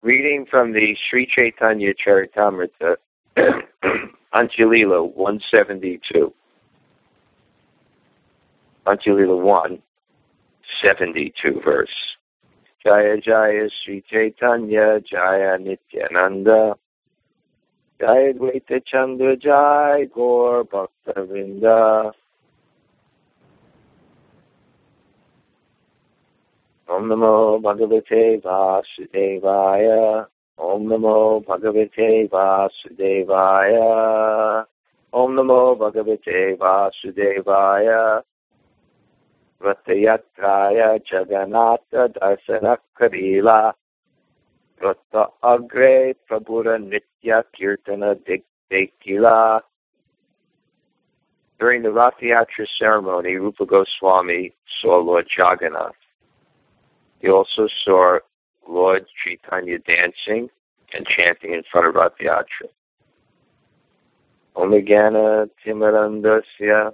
Reading from the Sri Chaitanya Charitamrita, Antya-lila 172. Antya-lila 172 verse. Jaya Jaya Sri Chaitanya Jaya Nityananda Jaya Dvaita Chandra Jaya Gaur Bhakta-vrinda. Om Namo Bhagavate Vasudevaya. Om Namo Bhagavate Vasudevaya. Om Namo Bhagavate Vasudevaya. Ratayatraya Jagannatha Darsana Karila. Rata Agre Prabhura Nitya Kirtana Dekila. During the Rathayatra ceremony, Rupa Goswami saw Lord Jagannath. He also saw Lord Chaitanya dancing and chanting in front of Rathayatra. Omigana Timarandasya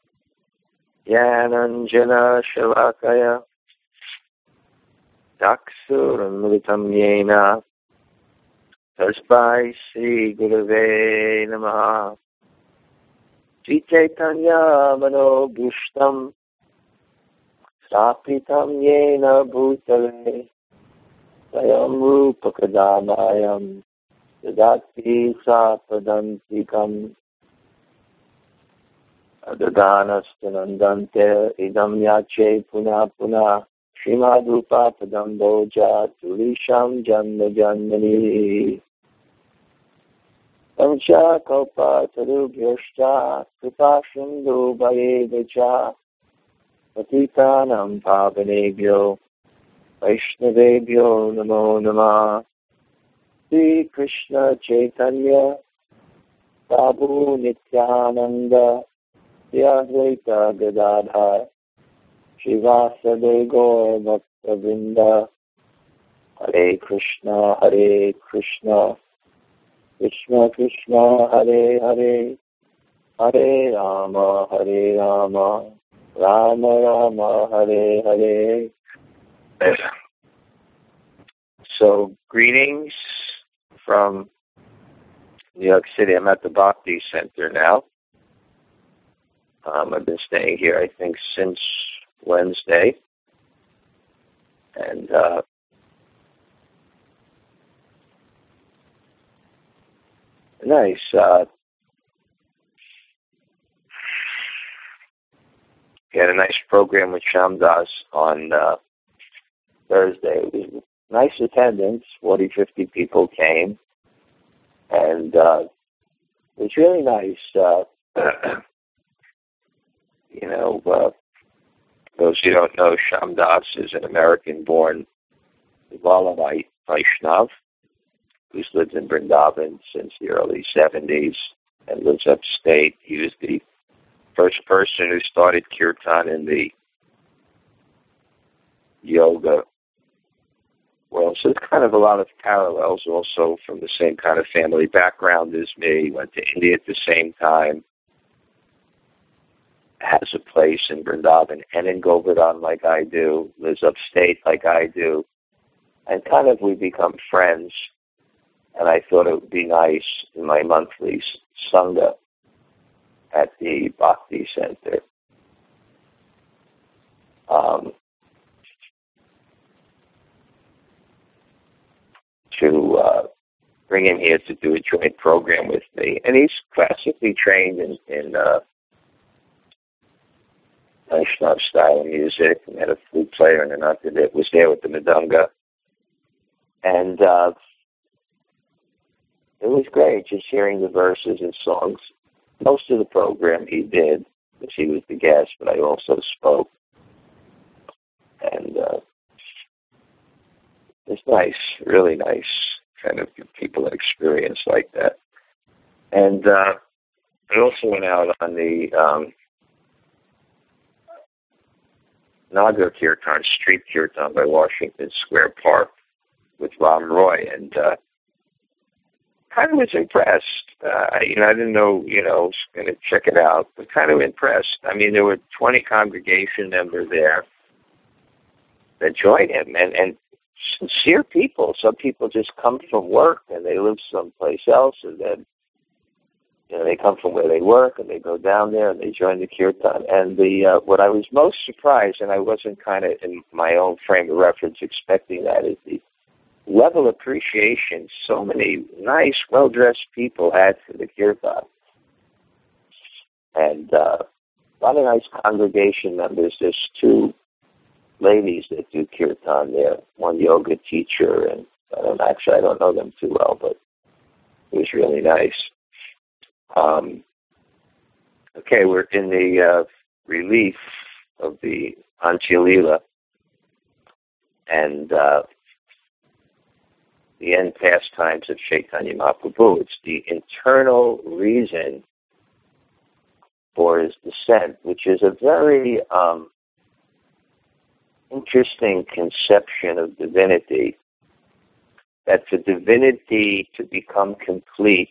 Yananjana Shalakaya Daksuramritam Yena Tasbai Sri Gurave Namaha Sri Chaitanya Mano Bhushtam Sapitam Yena Bhutale Sayam Rupa Kadamayam Dadati Sapadantikam Adadanastanandante Idam Yache Puna Puna Srimad Rupa Padamboja Tulisham Janma Janmani Pancha Kalpa Tarubhyashta Kripa Sindhu Bhayevacha Patitanam Pavanebhyo Vaishnavebhyo Namo Namah. Sri Krishna Chaitanya Prabhu Nityananda Sri Advaita Gadadhar Srivasade Gaur Bhakta-vrinda. Hare Krishna Krishna Krishna Hare Hare Hare Rama Rama Rama Hare Hare. So, greetings from New York City. I'm at the Bhakti Center now. I've been staying here, I think, since Wednesday. And nice. We had a nice program with Shamdas on Thursday. It was nice attendance. 40, 50 people came. And it was really nice. Those who don't know, Shamdas is an American-born Vallamite Vaishnav who's lived in Vrindavan since the early 70s and lives upstate. He was the first person who started kirtan in the yoga world. So there's kind of a lot of parallels also from the same kind of family background as me. Went to India at the same time. Has a place in Vrindavan and in Govardhan like I do. Lives upstate like I do. And kind of we become friends. And I thought it would be nice in my monthly Sangha at the Bhakti Center. To bring him here to do a joint program with me. And he's classically trained in Vaishnava style of music, and had a flute player and another that was there with the Madunga. And it was great just hearing the verses and songs. Most of the program he did, because he was the guest, but I also spoke. And it's nice, really nice, kind of give people an experience like that. And I also went out on the Nagar Kirtan, Street Kirtan by Washington Square Park with Ram Roy, and kind of was impressed. I didn't know, was going to check it out, but kind of impressed. I mean, there were 20 congregation members there that joined him, and sincere people. Some people just come from work and they live someplace else, and then they come from where they work and they go down there and they join the kirtan. And the what I was most surprised, and I wasn't kind of in my own frame of reference expecting that, is the level of appreciation so many nice, well-dressed people had for the kirtan. And a lot of nice congregation members. There's two ladies that do kirtan there, one yoga teacher, and I don't know them too well, but it was really nice. Okay, we're in the relief of the Antya Lila and the end pastimes of Chaitanya Mahaprabhu. It's the internal reason for his descent, which is a very interesting conception of divinity, that for divinity to become complete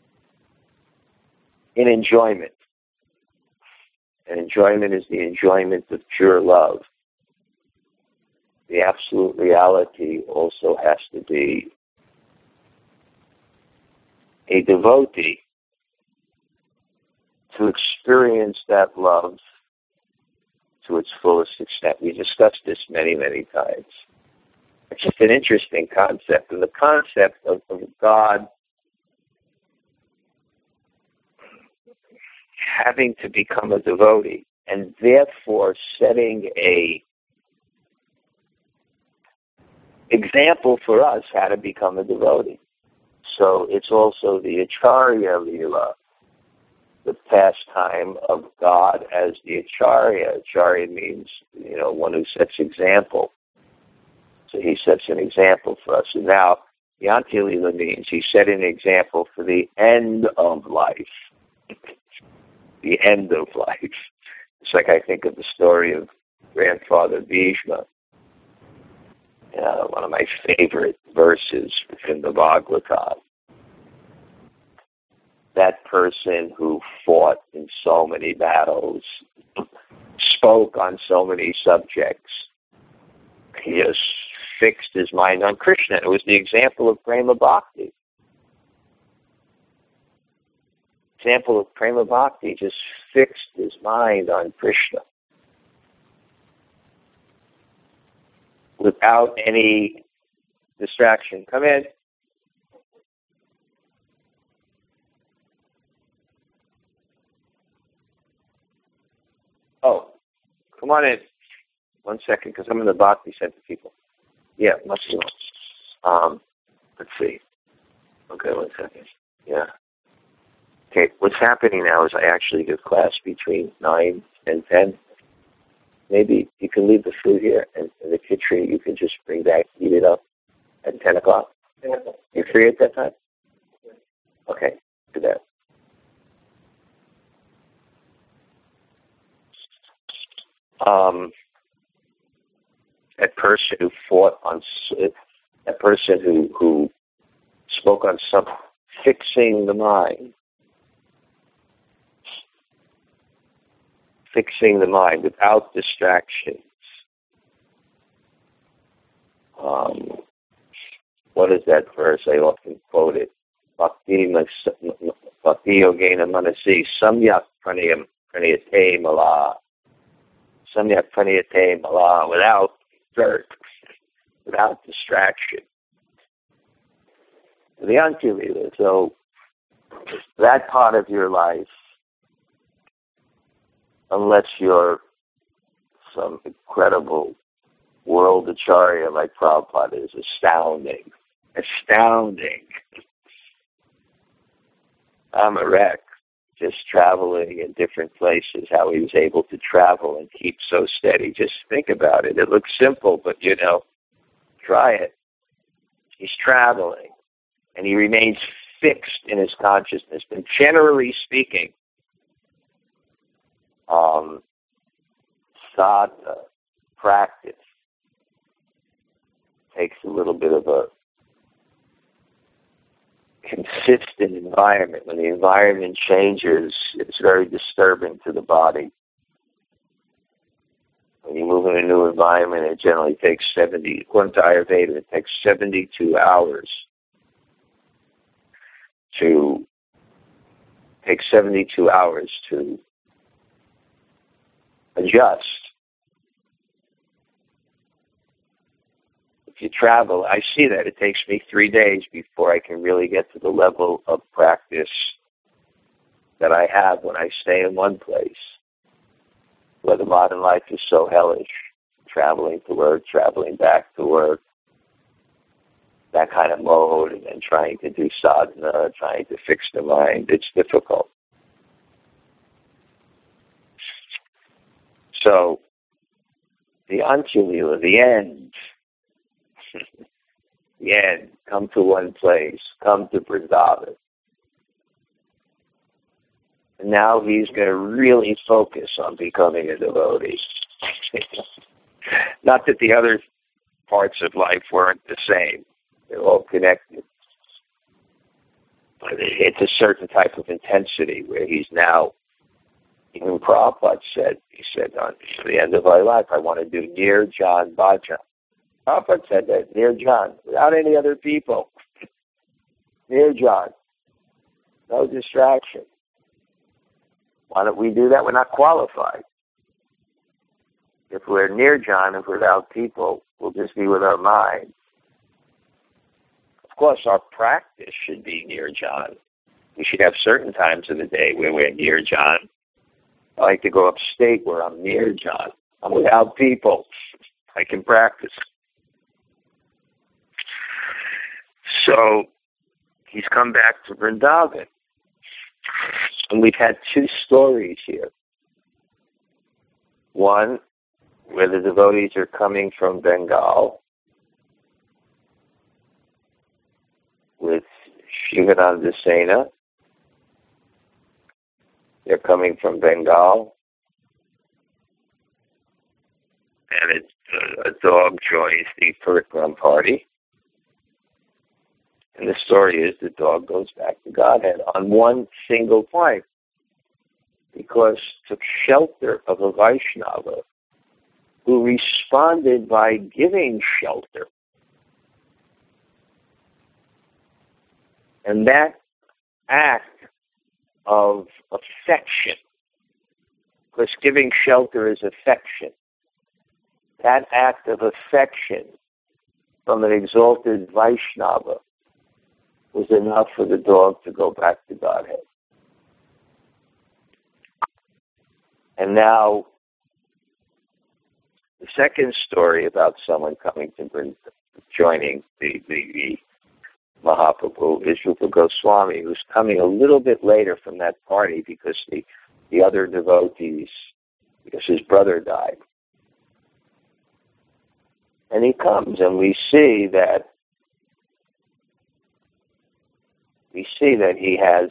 in enjoyment, and enjoyment is the enjoyment of pure love, the absolute reality also has to be a devotee to experience that love to its fullest extent. We discussed this many, many times. It's just an interesting concept, and the concept of God having to become a devotee, and therefore setting a example for us how to become a devotee. So it's also the Acharya Lila, the pastime of God as the Acharya. Acharya means, one who sets example. So he sets an example for us. And now, the Antya Lila means he set an example for the end of life. The end of life. It's like I think of the story of Grandfather Bhishma. One of my favorite verses in the Bhagavatam. That person who fought in so many battles, spoke on so many subjects, he just fixed his mind on Krishna. It was the example of Prema Bhakti. Example of Prema Bhakti, just fixed his mind on Krishna without any distraction. Come in. Oh, come on in. 1 second, because I'm in the Bhakti Center, people. Yeah, much more. Let's see. Okay, 1 second. Yeah. Okay, what's happening now is I actually give class between 9 and 10. Maybe you can leave the food here, and the kitchen you can just bring back, heat it up at 10 o'clock. You free at that time? Okay, do that. That person who fought on, that person who spoke on fixing the mind without distractions. What is that verse? I often quote it. Bhakti yogena manasi samyak pranayate mala. Samyak pranayate mala, without dirt, without distraction. The Antya Lila. So that part of your life, unless you're some incredible world acharya like Prabhupada, is astounding. I'm a wreck, just traveling in different places, how he was able to travel and keep so steady. Just think about it. It looks simple, but, try it. He's traveling, and he remains fixed in his consciousness. But generally speaking, sadhana, practice, takes a little bit of a consistent environment. When the environment changes, it's very disturbing to the body. When you move in a new environment, it generally takes according to Ayurveda, it takes 72 hours to adjust. If you travel, I see that it takes me 3 days before I can really get to the level of practice that I have when I stay in one place, where the modern life is so hellish, traveling to work, traveling back to work, that kind of mode, and then trying to do sadhana, trying to fix the mind. It's difficult. So, the Antya-lila, the end, come to one place, come to Vrindavan. And now he's going to really focus on becoming a devotee. Not that the other parts of life weren't the same. They're all connected. But it's a certain type of intensity where he's now, even Prabhupada said, on the end of my life, I want to do Nirjan Bhajan. Prabhupada said that, Nirjan, without any other people. Nirjan. No distraction. Why don't we do that? We're not qualified. If we're Nirjan, if we're without people, we'll just be with our mind. Of course, our practice should be Nirjan. We should have certain times of the day where we're Nirjan. I like to go upstate where I'm Nirjan. I'm without people. I can practice. So, he's come back to Vrindavan. And we've had two stories here. One, where the devotees are coming from Bengal with Shivananda Sena. They're coming from Bengal. And a dog joins the Parikram party. And the story is the dog goes back to Godhead on one single point, because took shelter of a Vaishnava who responded by giving shelter. And that act of affection, because giving shelter is affection, that act of affection from an exalted Vaishnava was enough for the dog to go back to Godhead. And now, the second story about someone coming to joining the Mahaprabhu is Rupa Goswami, who's coming a little bit later from that party because the other devotees, because his brother died. And he comes, and we see that he has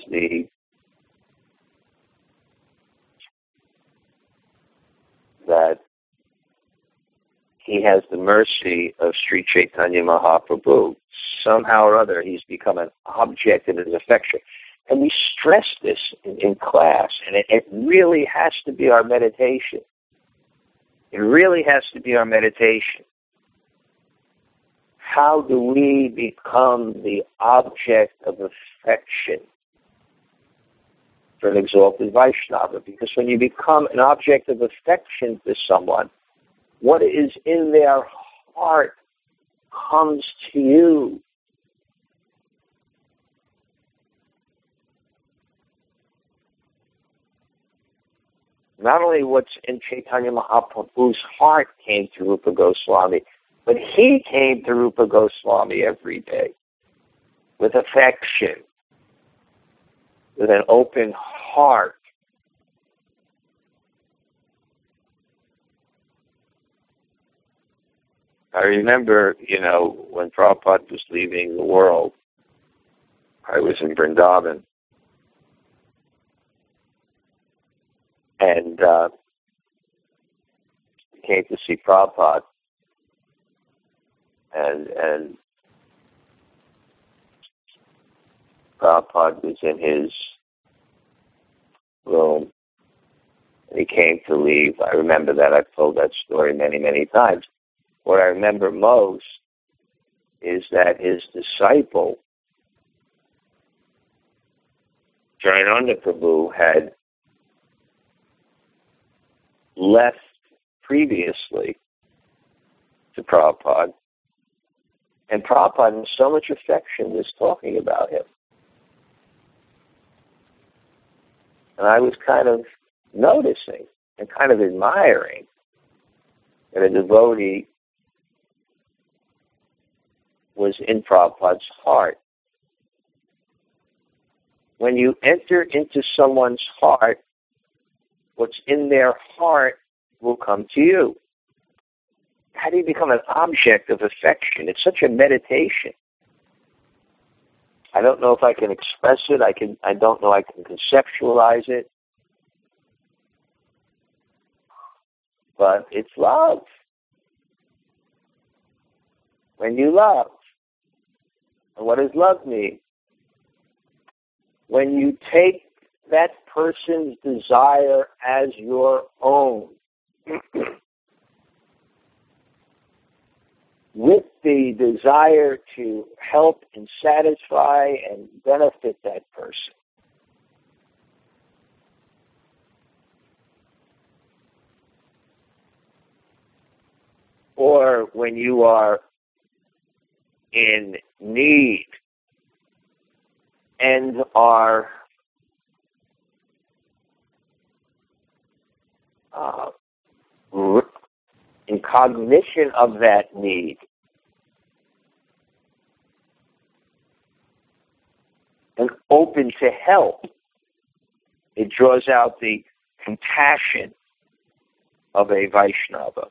the mercy of Sri Chaitanya Mahaprabhu. Somehow or other, he's become an object of his affection. And we stress this in class, and it really has to be our meditation. It really has to be our meditation. How do we become the object of affection for an exalted Vaishnava? Because when you become an object of affection to someone, what is in their heart comes to you. Not only what's in Chaitanya Mahaprabhu's heart came to Rupa Goswami, but he came to Rupa Goswami every day with affection, with an open heart. I remember, when Prabhupada was leaving the world, I was in Vrindavan. And came to see Prabhupada. And Prabhupada was in his room, He came to leave. I remember that. I've told that story many, many times. What I remember most is that his disciple, Jayananda Prabhu, had left previously to Prabhupada, and Prabhupada, in so much affection, was talking about him. And I was kind of noticing and kind of admiring that a devotee was in Prabhupada's heart. When you enter into someone's heart, what's in their heart will come to you. How do you become an object of affection? It's such a meditation. I don't know if I can express it. I don't know I can conceptualize it. But it's love. When you love. And what does love mean? When you take that person's desire as your own, with the desire to help and satisfy and benefit that person. Or when you are in need and are in cognition of that need, and open to help, it draws out the compassion of a Vaishnava.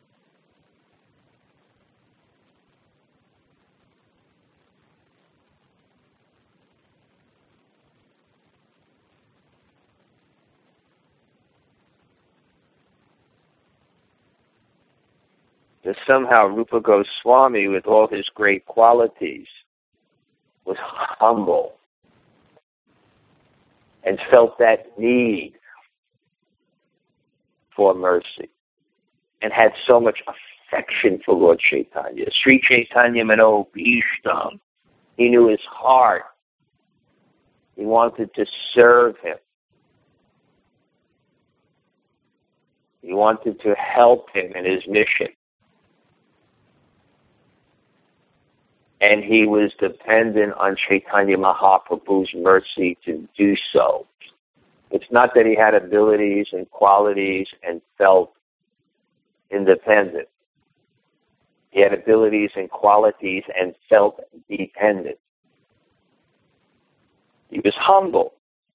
That somehow Rupa Goswami, with all his great qualities, was humble and felt that need for mercy and had so much affection for Lord Chaitanya. Sri Chaitanya Mano Bhishtam. He knew his heart. He wanted to serve him. He wanted to help him in his mission. And he was dependent on Chaitanya Mahaprabhu's mercy to do so. It's not that he had abilities and qualities and felt independent. He had abilities and qualities and felt dependent. He was humble.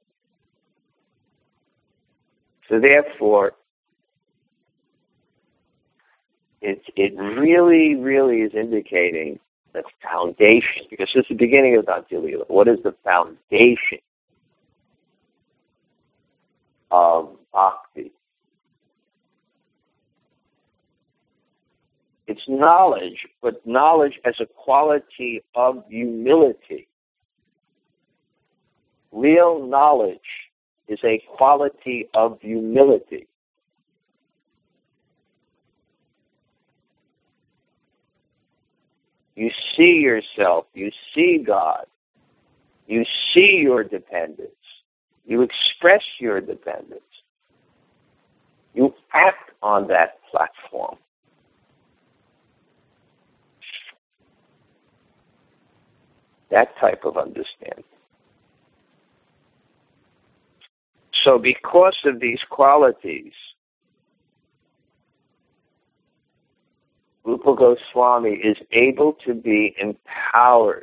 So therefore, it really, really is indicating the foundation, because this is the beginning of Bhakti Lila. What is the foundation of Bhakti? It's knowledge, but knowledge as a quality of humility. Real knowledge is a quality of humility. You see yourself, you see God, you see your dependence, you express your dependence, you act on that platform. That type of understanding. So because of these qualities, Rupa Goswami is able to be empowered.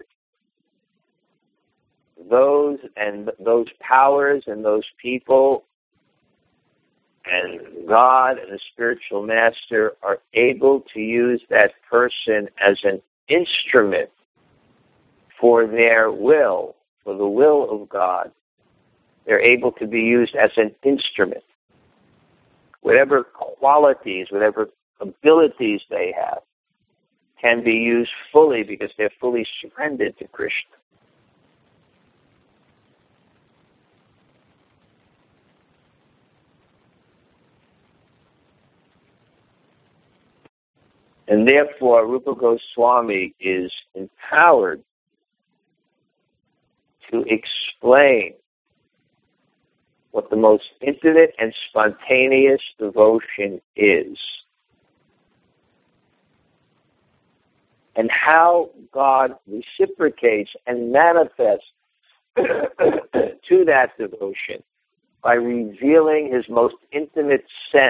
Those powers and those people and God and the spiritual master are able to use that person as an instrument for their will, for the will of God. They're able to be used as an instrument. Whatever qualities, whatever abilities they have can be used fully because they're fully surrendered to Krishna. And therefore, Rupa Goswami is empowered to explain what the most intimate and spontaneous devotion is, and how God reciprocates and manifests to that devotion by revealing his most intimate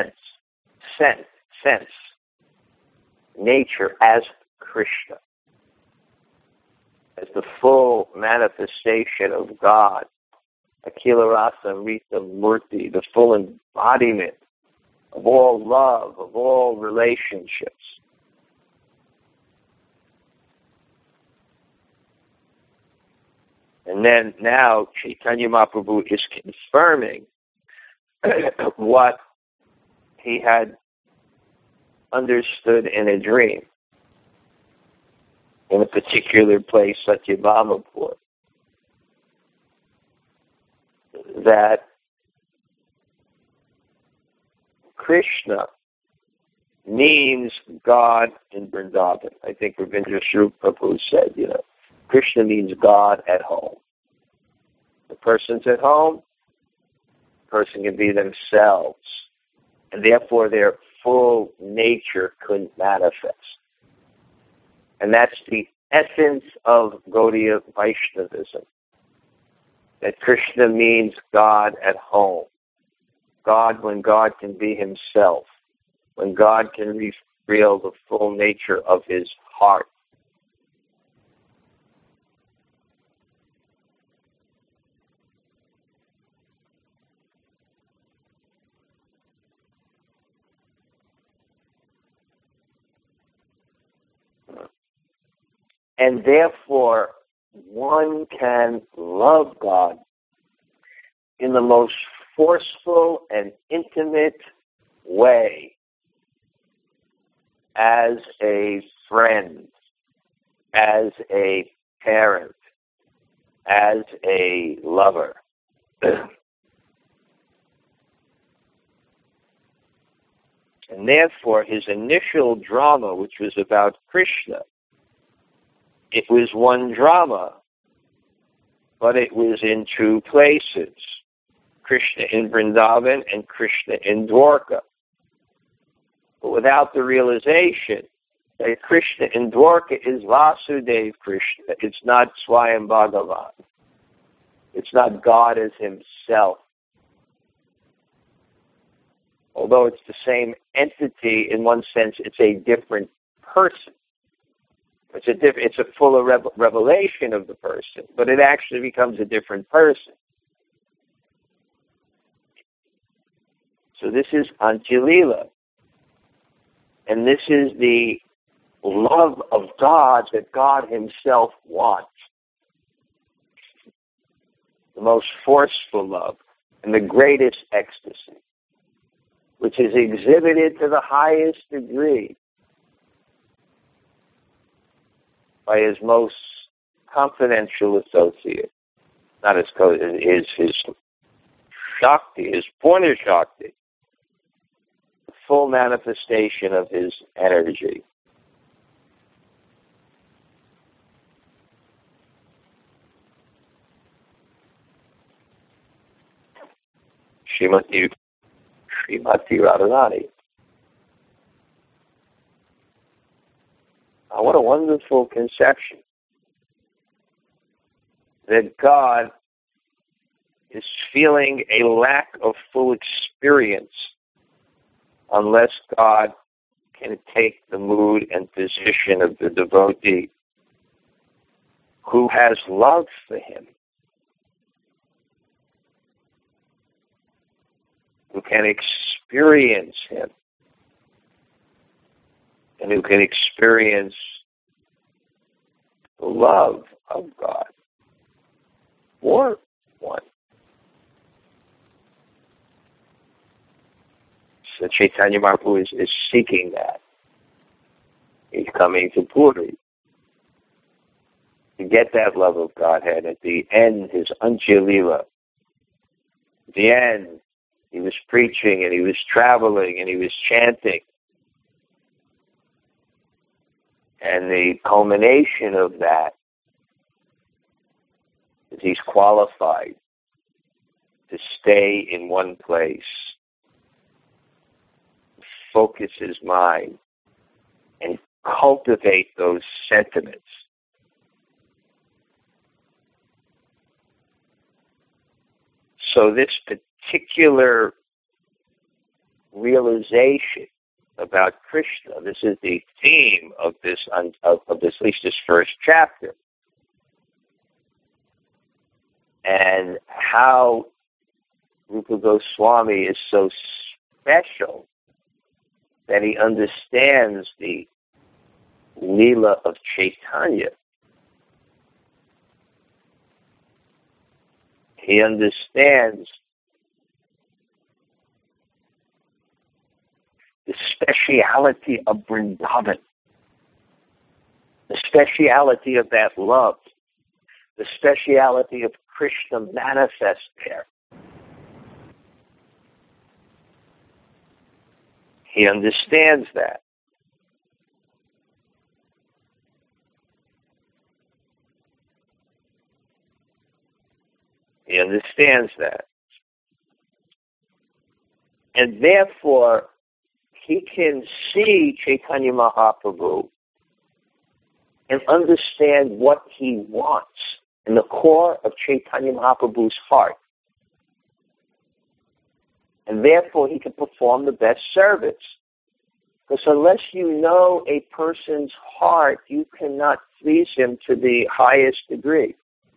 nature as Krishna, as the full manifestation of God, Akila Rasa Amrita Murti, the full embodiment of all love, of all relationships. And then now Chaitanya Mahaprabhu is confirming what he had understood in a dream in a particular place, Satyabhamapur, that Krishna means God in Vrindavan. I think Ravindra Swarup Prabhu said, Krishna means God at home. The person's at home, the person can be themselves, and therefore their full nature could manifest. And that's the essence of Gaudiya Vaishnavism, that Krishna means God at home. God when God can be himself, when God can reveal the full nature of his heart. And therefore, one can love God in the most forceful and intimate way as a friend, as a parent, as a lover. And therefore, his initial drama, which was about Krishna, it was one drama, but it was in two places, Krishna in Vrindavan and Krishna in Dwarka. But without the realization that Krishna in Dwarka is Vasudeva Krishna, it's not Swayam Bhagavan. It's not God as himself. Although it's the same entity, in one sense, it's a different person. It's a fuller revelation of the person, but it actually becomes a different person. So this is Antya-lila. And this is the love of God that God himself wants. The most forceful love and the greatest ecstasy, which is exhibited to the highest degree by his most confidential associate, not his Shakti, his Purna Shakti, the full manifestation of his energy. Srimati Radharani. What a wonderful conception that God is feeling a lack of full experience unless God can take the mood and position of the devotee who has love for him, who can experience him, and who can experience the love of God for one. So Chaitanya Mahaprabhu is seeking that. He's coming to Puri to get that love of Godhead. At the end, his Antya-lila. At the end, he was preaching and he was traveling and he was chanting. And the culmination of that is he's qualified to stay in one place, focus his mind, and cultivate those sentiments. So this particular realization about Krishna, this is the theme of this, at least this first chapter, and how Rupa Goswami is so special that he understands the Leela of Chaitanya. He understands the speciality of Vrindavan, the speciality of that love, the speciality of Krishna manifest there. He understands that. He understands that. And therefore, he can see Chaitanya Mahaprabhu and understand what he wants in the core of Chaitanya Mahaprabhu's heart. And therefore, he can perform the best service. Because unless you know a person's heart, you cannot please him to the highest degree.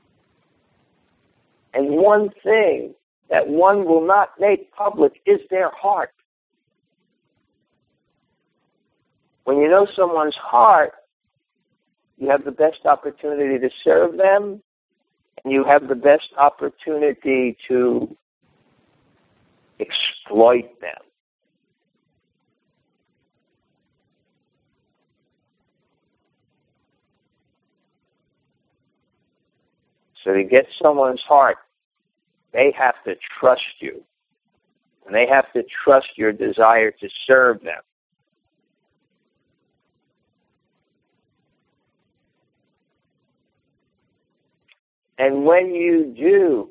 And one thing that one will not make public is their heart. When you know someone's heart, you have the best opportunity to serve them, and you have the best opportunity to exploit them. So to get someone's heart, they have to trust you. And they have to trust your desire to serve them. And when you do,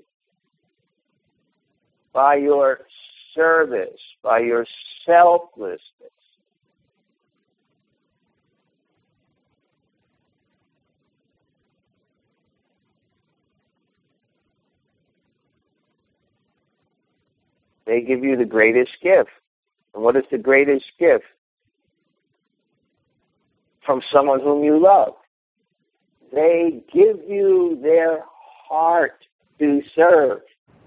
by your service, by your selflessness, they give you the greatest gift. And what is the greatest gift? From someone whom you love. They give you their heart to serve.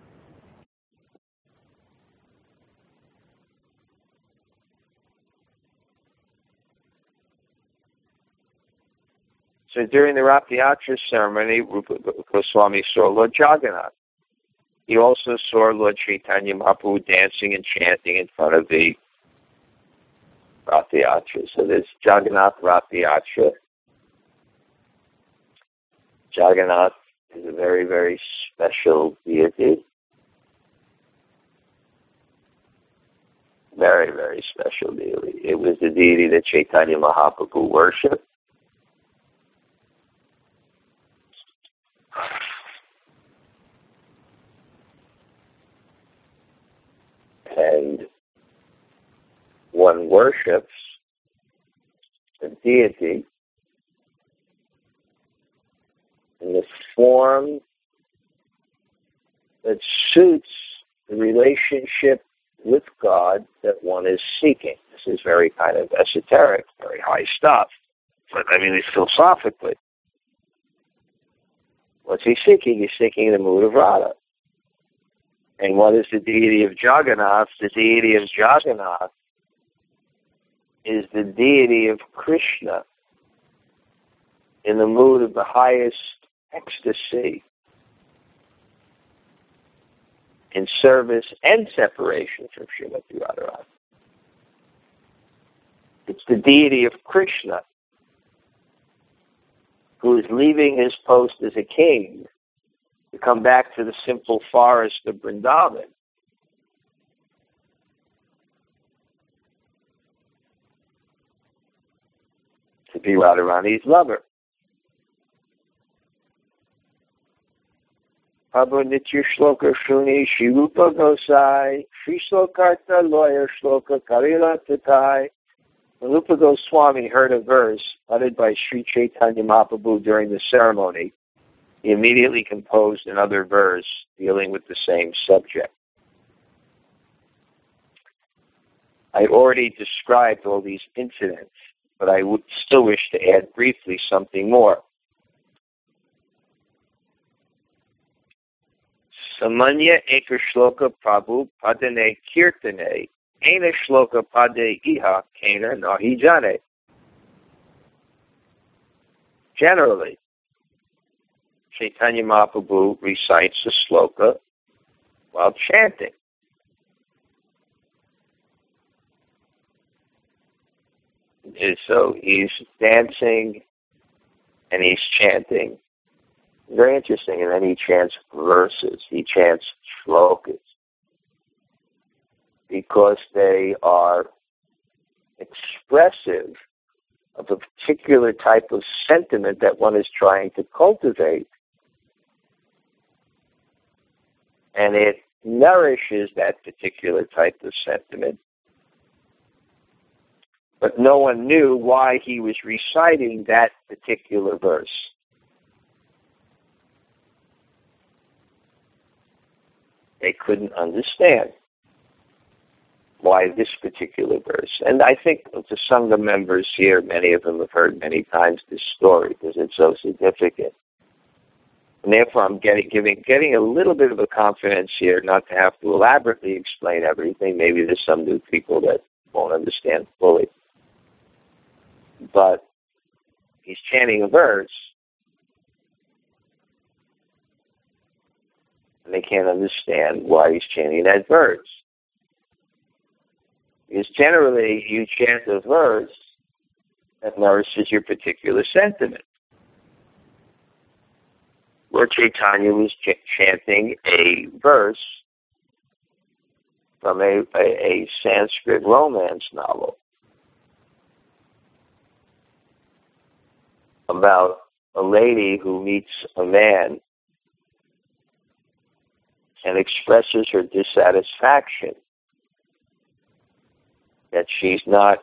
So during the Rath Yatra ceremony, Rupa Goswami saw Lord Jagannath. He also saw Lord Chaitanya Mahaprabhu dancing and chanting in front of the Rath Yatra. So there's Jagannath Rath Yatra. Jagannath is a very, very special deity. Very, very special deity. It was the deity that Chaitanya Mahaprabhu worshipped. And one worships a deity in the form that suits the relationship with God that one is seeking. This is very kind of esoteric, very high stuff. But I mean, it's philosophically. What's he seeking? He's seeking the mood of Radha. And what is the deity of Jagannath? The deity of Jagannath is the deity of Krishna in the mood of the highest ecstasy in service and separation from Srimati Radharani. It's the deity of Krishna who is leaving his post as a king to come back to the simple forest of Vrindavan. To be Radharani's lover. Prabhu Nitya Shloka Shuni Shri Rupa Gosai Shri Slokarta Lawyer Shloka Karila Tatai. When Rupa Goswami heard a verse uttered by Sri Chaitanya Mahaprabhu during the ceremony, he immediately composed another verse dealing with the same subject. I already described all these incidents, but I would still wish to add briefly something more. Samanya Eka Shloka Prabhu Padane Kirtane Ena Shloka Pade Iha Kena Nahi Jane. Generally, Chaitanya Mahaprabhu recites the shloka while chanting. So he's dancing and he's chanting. Very interesting. And then he chants verses. He chants shlokas because they are expressive of a particular type of sentiment that one is trying to cultivate. And it nourishes that particular type of sentiment. But no one knew why he was reciting that particular verse. They couldn't understand why this particular verse. And I think the Sangha members here, many of them have heard many times this story because it's so significant. And therefore I'm getting a little bit of a confidence here not to have to elaborately explain everything. Maybe there's some new people that won't understand fully. But he's chanting a verse, and they can't understand why he's chanting that verse. Because generally, you chant a verse that nourishes your particular sentiment. Lord Chaitanya was chanting a verse from a Sanskrit romance novel about a lady who meets a man and expresses her dissatisfaction that she's not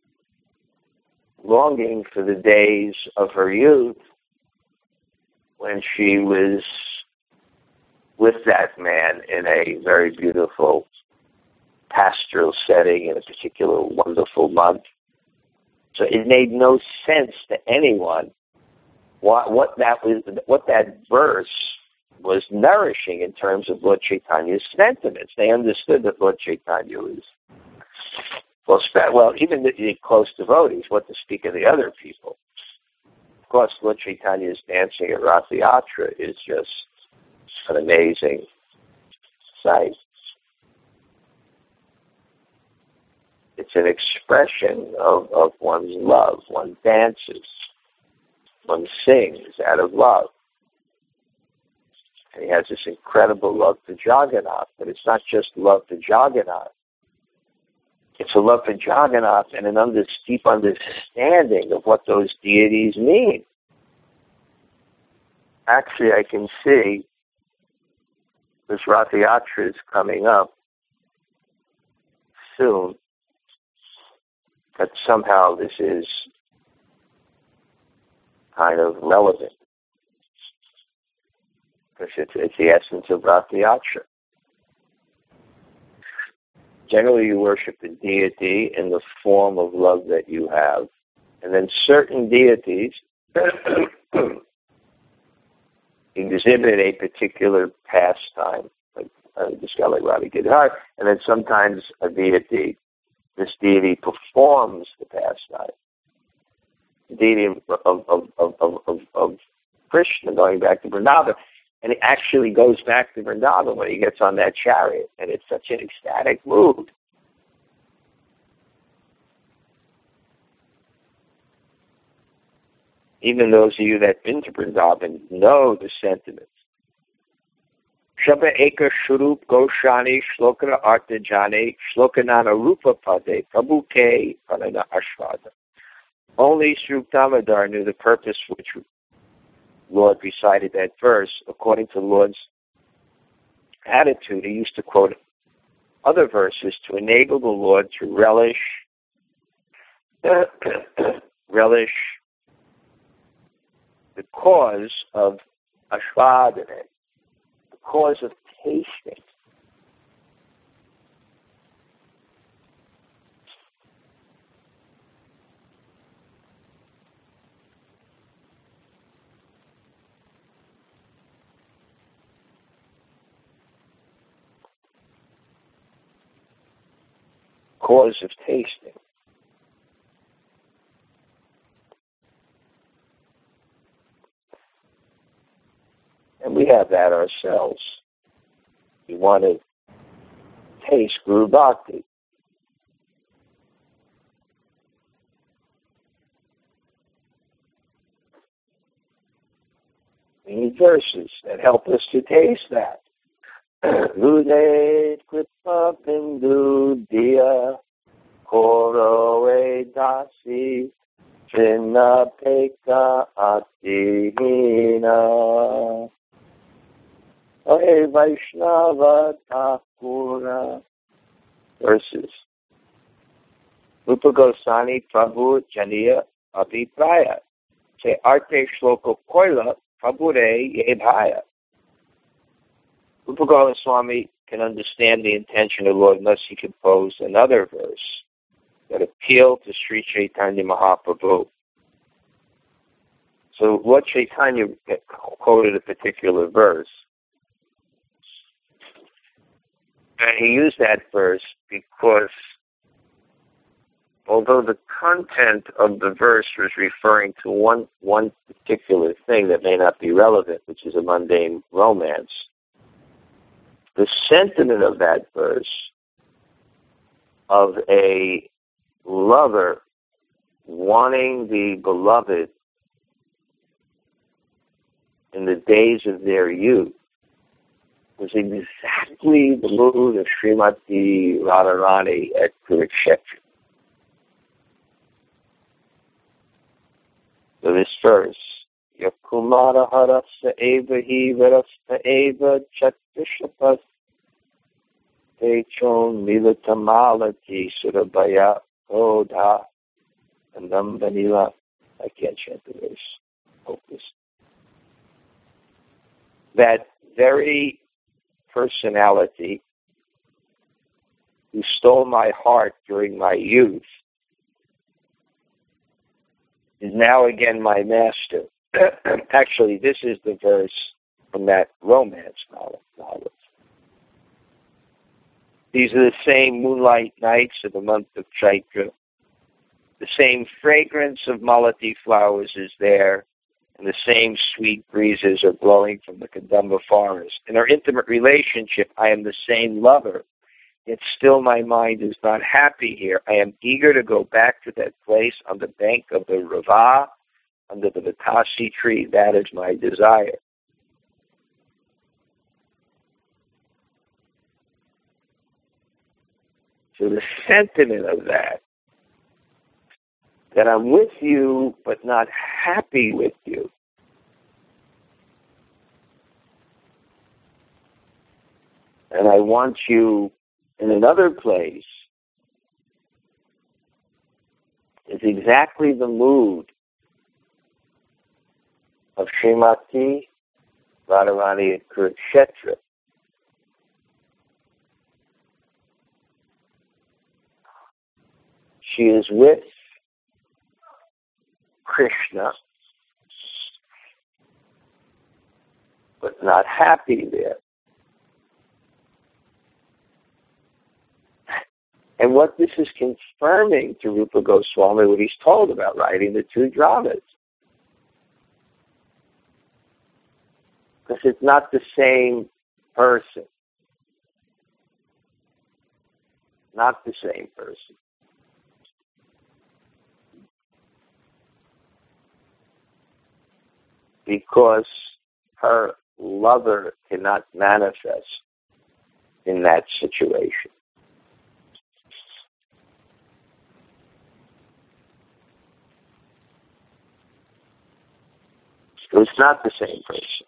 longing for the days of her youth when she was with that man in a very beautiful pastoral setting in a particular wonderful month. So it made no sense to anyone what that verse was nourishing in terms of Lord Chaitanya's sentiments. They understood that Lord Chaitanya was even the close devotees, what to speak of the other people. Of course, Lord Chaitanya's dancing at Rath Yatra is just an amazing sight. It's an expression of one's love. One dances. One sings out of love. And he has this incredible love for Jagannath, but it's not just love for Jagannath. It's a love for Jagannath and an deep understanding of what those deities mean. Actually, I can see this Rath Yatra is coming up soon, that somehow this is kind of relevant. Because it's the essence of Rath Yatra. Generally, you worship the deity in the form of love that you have. And then certain deities exhibit a particular pastime, like this guy like Ravi Gidhar. And then sometimes this deity performs the pastime. The deity of Krishna, going back to Vrindavan. And it actually goes back to Vrindavan when he gets on that chariot. And it's such an ecstatic mood. Even those of you that have been to Vrindavan know the sentiments. Shabha Eka Shurup Goshani Shlokana Arta Jane Shlokanana Rupa Pade Prabhu Ke Pranana Ashvada. Only Sri Damodar knew the purpose for which Lord recited that verse. According to Lord's attitude, he used to quote other verses to enable the Lord to relish the cause of ashvadana, the cause of tasting. Cause of tasting. And we have that ourselves. We want to taste Guru Bhakti. We need verses that help us to taste that. Ude kripa bindu dia koroe dasi chinna peka atihina Ohe Vaishnava Thakura. Verses. Rupa Goswami Prabhu Janiya Abhipraya Se Arte Shloko Koila Prabhure Yebhaya. Rupa Goswami can understand the intention of the Lord unless he composed another verse that appealed to Sri Chaitanya Mahaprabhu. So Lord Chaitanya quoted a particular verse. And he used that verse because although the content of the verse was referring to one particular thing that may not be relevant, which is a mundane romance, the sentiment of that verse of a lover wanting the beloved in the days of their youth was exactly the mood of Srimati Radharani at Kurukshetra. So this verse, Yakumara harasa eva hi varasta eva chatushapas techon militamalati surabhaya odha andambanila. I can't chant the verse. Hopeless. That very personality who stole my heart during my youth is now again my master. Actually, this is the verse from that romance novel. These are the same moonlight nights of the month of Chaitra. The same fragrance of malati flowers is there, and the same sweet breezes are blowing from the Kadamba forest. In our intimate relationship, I am the same lover, yet still my mind is not happy here. I am eager to go back to that place on the bank of the Rava, under the Vatasi tree. That is my desire. So the sentiment of that I'm with you but not happy with you, and I want you in another place, is exactly the mood of Srimati Radharani at Kurukshetra. She is with Krishna, but not happy there. And what this is confirming to Rupa Goswami, what he's told about writing the two dramas. Because it's not the same person. Not the same person. Because her lover cannot manifest in that situation. So it's not the same person.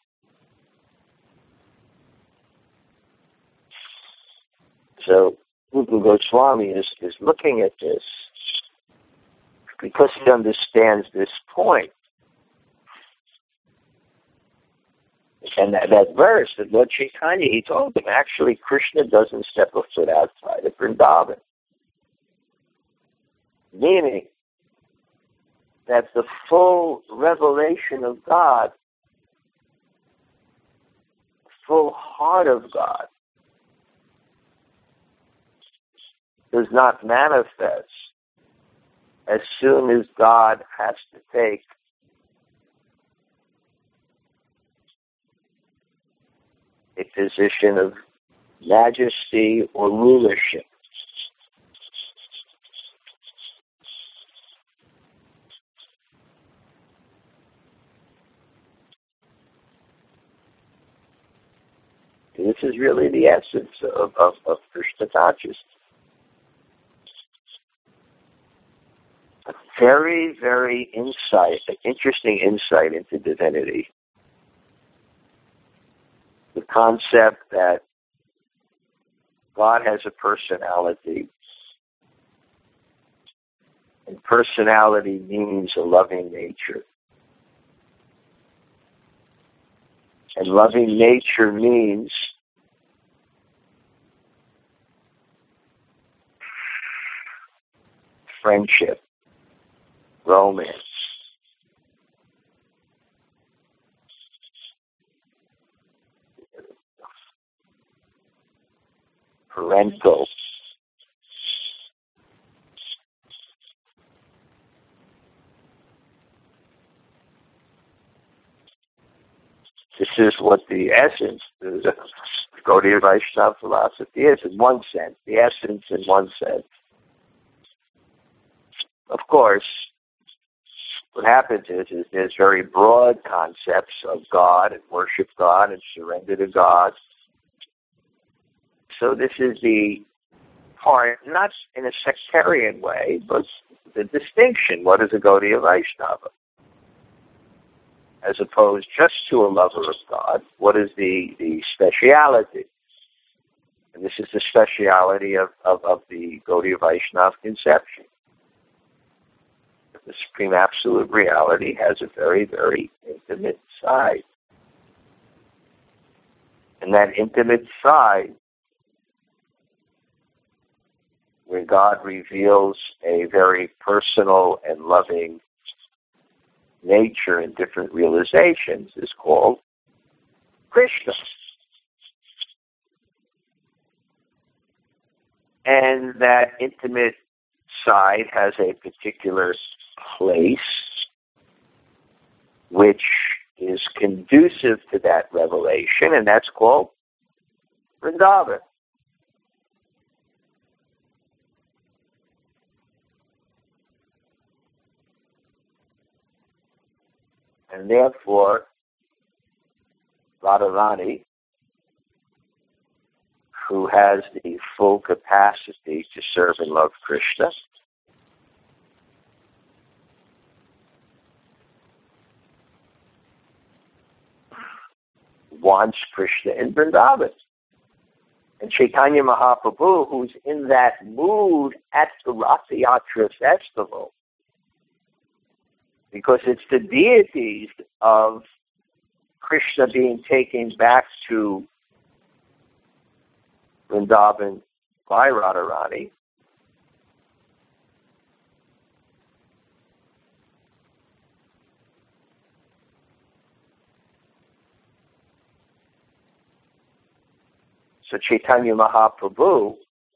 So Rupa Goswami is looking at this because he understands this point. And that verse that Lord Chaitanya, he told him, actually, Krishna doesn't step a foot outside of Vrindavan. Meaning that the full revelation of God, full heart of God, does not manifest as soon as God has to take a position of majesty or rulership. This is really the essence of Krishna consciousness. A very, very interesting insight into divinity. The concept that God has a personality, and personality means a loving nature. And loving nature means friendship, romance, parental, this is what the essence of Gaudiya Vaishnava philosophy is, in one sense, the essence in one sense. Of course, what happens is there's very broad concepts of God and worship God and surrender to God. So this is the part, not in a sectarian way, but the distinction. What is a Gaudiya Vaishnava? As opposed just to a lover of God, what is the speciality? And this is the speciality of the Gaudiya Vaishnava conception. The Supreme Absolute Reality has a very, very intimate side. And that intimate side, where God reveals a very personal and loving nature in different realizations, is called Krishna. And that intimate side has a particular place which is conducive to that revelation, and that's called Vrindavan. And therefore, Radharani, who has the full capacity to serve and love Krishna, wants Krishna in Vrindavan. And Chaitanya Mahaprabhu, who's in that mood at the Rath Yatra festival, because it's the deities of Krishna being taken back to Vrindavan by Radharani, so Chaitanya Mahaprabhu,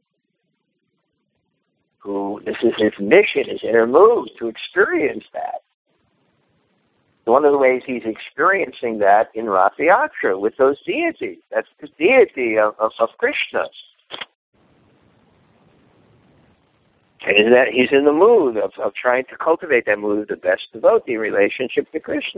who this is his mission, his inner mood, to experience that. One of the ways he's experiencing that in Rath Yatra with those deities. That's the deity of Krishna. And that he's in the mood of trying to cultivate that mood of the best devotee relationship to Krishna.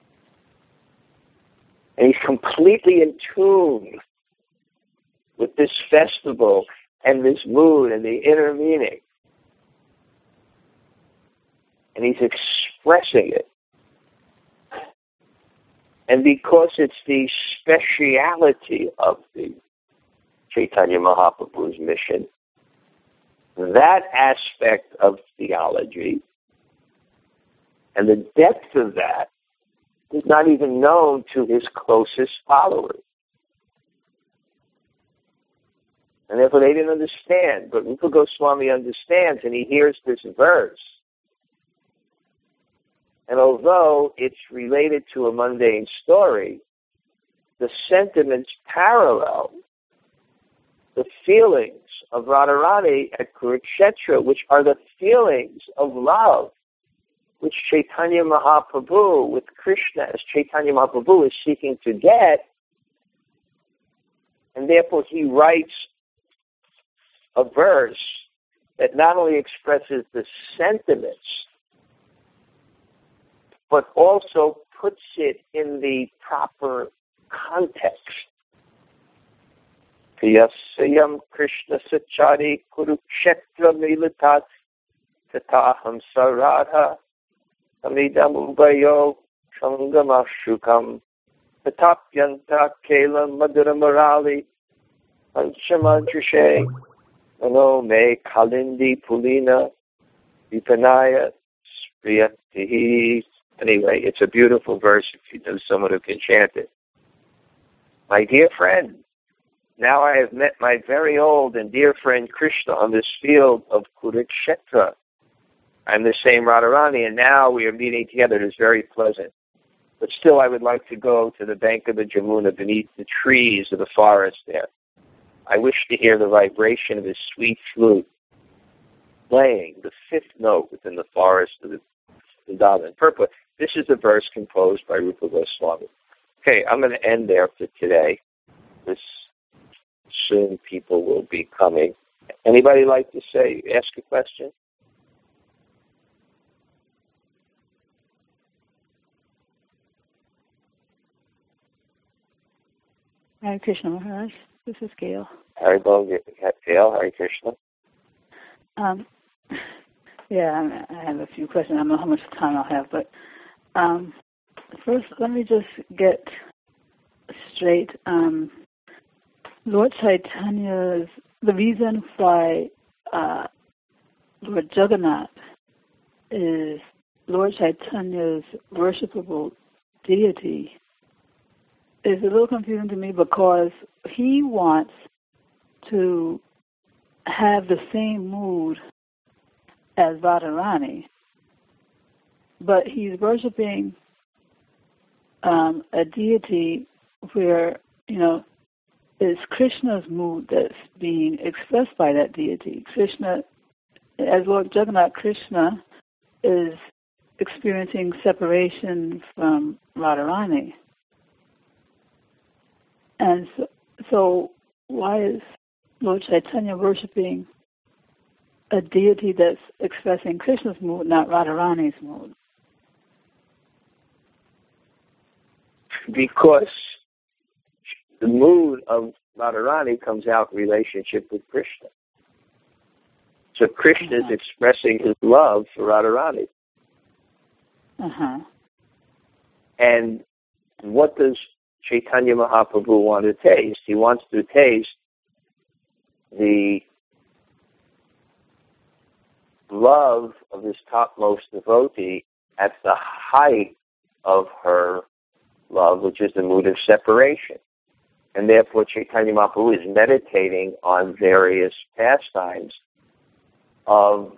And he's completely in tune with this festival and this mood and the inner meaning. And he's expressing it. And because it's the speciality of the Chaitanya Mahaprabhu's mission, that aspect of theology and the depth of that is not even known to his closest followers. And therefore they didn't understand. But Rupa Goswami understands, and he hears this verse. And although it's related to a mundane story, the sentiments parallel the feelings of Radharani at Kurukshetra, which are the feelings of love, which Chaitanya Mahaprabhu, with Krishna as Chaitanya Mahaprabhu, is seeking to get. And therefore he writes a verse that not only expresses the sentiments, but also puts it in the proper context. Yasyam Krishna Sachari Kurukshetra Militat Tataham Saradha Amidam Ubayo Shangamashukam Tatapyanta Kalam Madhuramurali Panchamantrashe Mano Me Kalindi Pulina Vipanaya Spriyatihi. Anyway, it's a beautiful verse if you know someone who can chant it. My dear friend, now I have met my very old and dear friend Krishna on this field of Kurukshetra. I'm the same Radharani, and now we are meeting together. It is very pleasant. But still, I would like to go to the bank of the Jamuna beneath the trees of the forest there. I wish to hear the vibration of his sweet flute playing the fifth note within the forest of the Vrindavan. Purport. This is a verse composed by Rupa Goswami. Okay, I'm going to end there for today. Soon people will be coming. Anybody like to ask a question? Hare Krishna Maharaj, this is Gail. Gail, Hare Krishna. Yeah, I have a few questions. I don't know how much time I'll have, but first let me just get straight. Lord Chaitanya's, the reason why Lord Jagannath is Lord Chaitanya's worshipable deity is a little confusing to me, because he wants to have the same mood as Radharani, but he's worshiping a deity where, it's Krishna's mood that's being expressed by that deity. Krishna, as Lord Jagannath, Krishna is experiencing separation from Radharani. And so why is Lord Chaitanya worshiping a deity that's expressing Krishna's mood, not Radharani's mood? Because the mood of Radharani comes out in relationship with Krishna. So Krishna is expressing his love for Radharani. And what does Chaitanya Mahaprabhu want to taste? He wants to taste the love of his topmost devotee at the height of her love, which is the mood of separation. And therefore Chaitanya Mahaprabhu is meditating on various pastimes of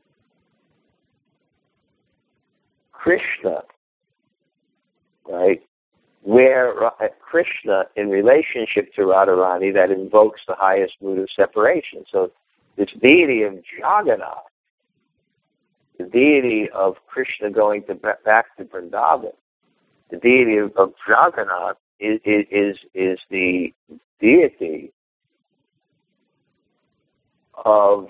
Krishna, right? Where Krishna, in relationship to Radharani, that invokes the highest mood of separation. So this deity of Jagannath, the deity of Krishna going back to Vrindavan, the deity of Jagannath is the deity of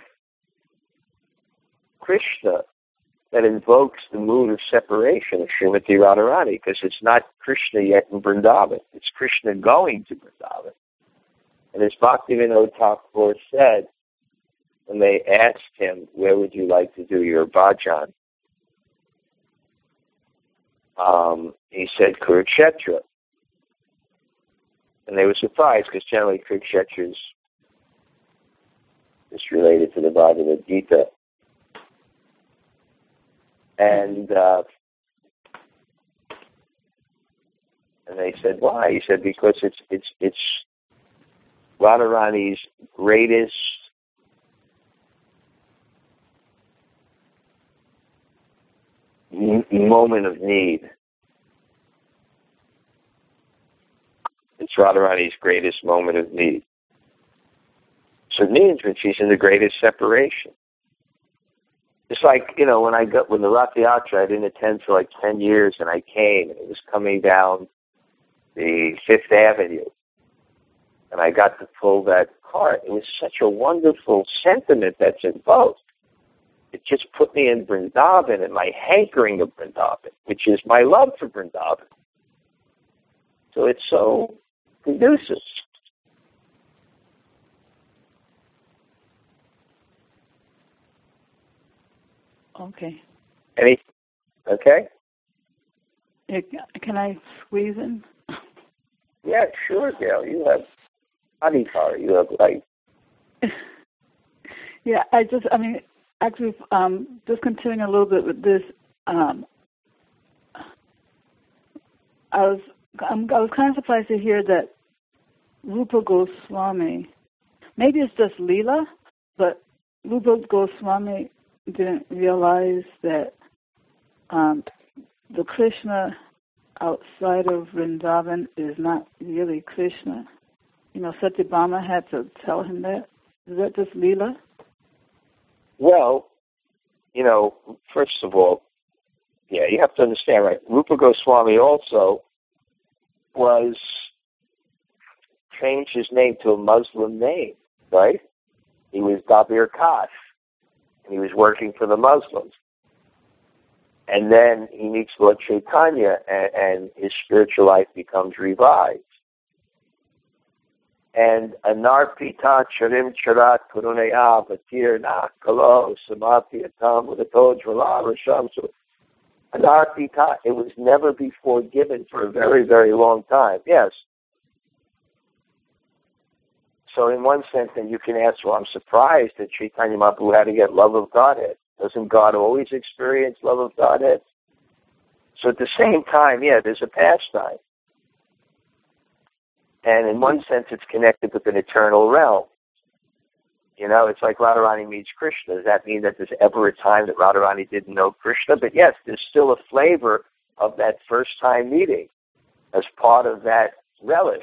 Krishna that invokes the mood of separation of Srimati Radharani, because it's not Krishna yet in Vrindavan. It's Krishna going to Vrindavan. And as Bhaktivinoda Thakur said, when they asked him, where would you like to do your bhajan? He said, Kurukshetra. And they were surprised because generally Krikshetra is related to the Bhagavad Gita. And they said, why? He said, because it's Radharani's greatest moment of need. It's Radharani's greatest moment of need. So it means when she's in the greatest separation. It's like, when the Rath Yatra, I didn't attend for like 10 years, and I came, and it was coming down the Fifth Avenue, and I got to pull that cart. It was such a wonderful sentiment that's invoked. It just put me in Vrindavan and my hankering of Vrindavan, which is my love for Vrindavan. So it's so conducive. Okay. Okay? Can I squeeze in? Yeah, sure, Gail. You have adhikar. You have light. Yeah, actually, just continuing a little bit with this, I was kind of surprised to hear that Rupa Goswami, maybe it's just Leela, but Rupa Goswami didn't realize that the Krishna outside of Vrindavan is not really Krishna. Satyabhama had to tell him that. Is that just Leela? Well, first of all, you have to understand, right? Rupa Goswami also changed his name to a Muslim name, right? He was Dabir Kash, and he was working for the Muslims. And then he meets Lord Chaitanya, and his spiritual life becomes revived. And Anarpita Charim Charat Purunaya Vatir Na Kalo Samapiyatam Udato Jvala Rasham. So Anarpita, it was never before given for a very, very long time. Yes. So in one sense, then you can ask, well, I'm surprised that Chaitanya Mahaprabhu had to get love of Godhead. Doesn't God always experience love of Godhead? So at the same time, there's a pastime. And in one sense, it's connected with an eternal realm. It's like Radharani meets Krishna. Does that mean that there's ever a time that Radharani didn't know Krishna? But yes, there's still a flavor of that first time meeting as part of that relish.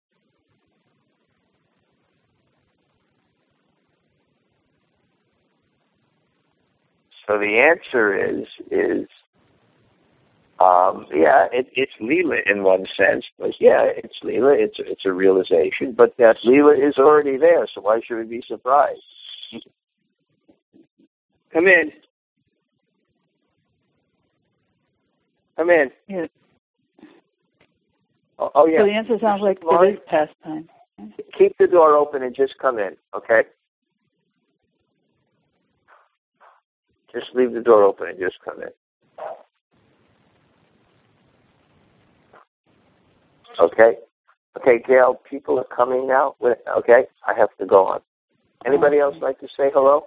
So the answer is it's Leela in one sense, but it's Leela. It's a realization, but that Leela is already there. So why should we be surprised? Come in. Yeah. Oh yeah. So the answer sounds like it is pastime. Keep the door open and just come in, okay? Just leave the door open and just come in. Okay? Okay, Gail, people are coming now. Okay? I have to go on. Anybody else like to say hello?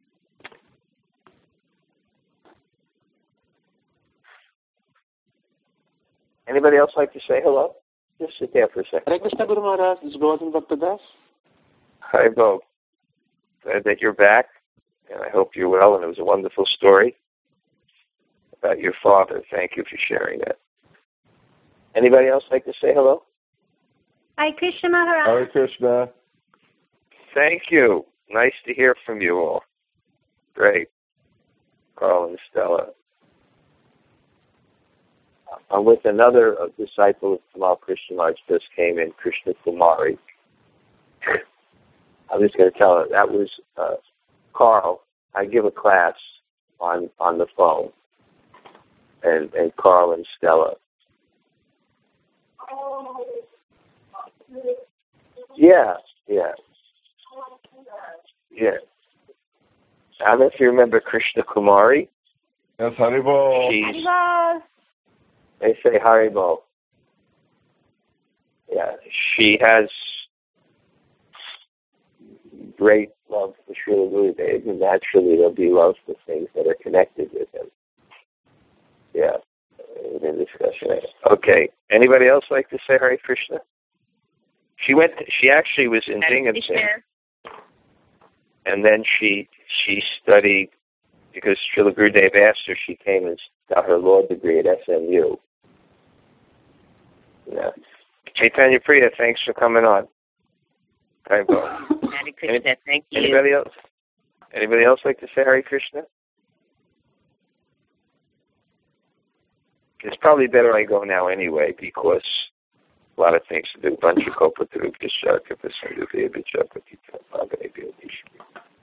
Anybody else like to say hello? Just sit there for a second. Hare Krishna Guru Maharaj, this is Govardhan Bhaktadas. Hi, Bo. Glad that you're back, and I hope you're well, and it was a wonderful story about your father. Thank you for sharing that. Anybody else like to say hello? Hi, Krishna Maharaj. Hare Krishna. Thank you. Nice to hear from you all. Great. Carl and Stella. I'm with another disciple of Tamal Krishna Maharaj just came in, Krishna Kumari. I'm just going to tell her, that was Carl. I give a class on the phone. And Carl and Stella. Yeah. I don't know if you remember Krishna Kumari. Yes, Haribol. Haribol. They say Haribol. Yeah, she has great love for Srila Gurudev, and naturally there'll be love for things that are connected with him. Yeah, we can discuss that. Okay, anybody else like to say Hare Krishna? She actually was in Binghamton, and then she studied, because Srila Gurudev asked her, she came and got her law degree at SMU. Yeah. Chaitanya Priya, thanks for coming on. Hare Krishna, thank you. Anybody else? Anybody else like to say Hare Krishna? It's probably better I go now anyway, because a lot of things to do. Bunch of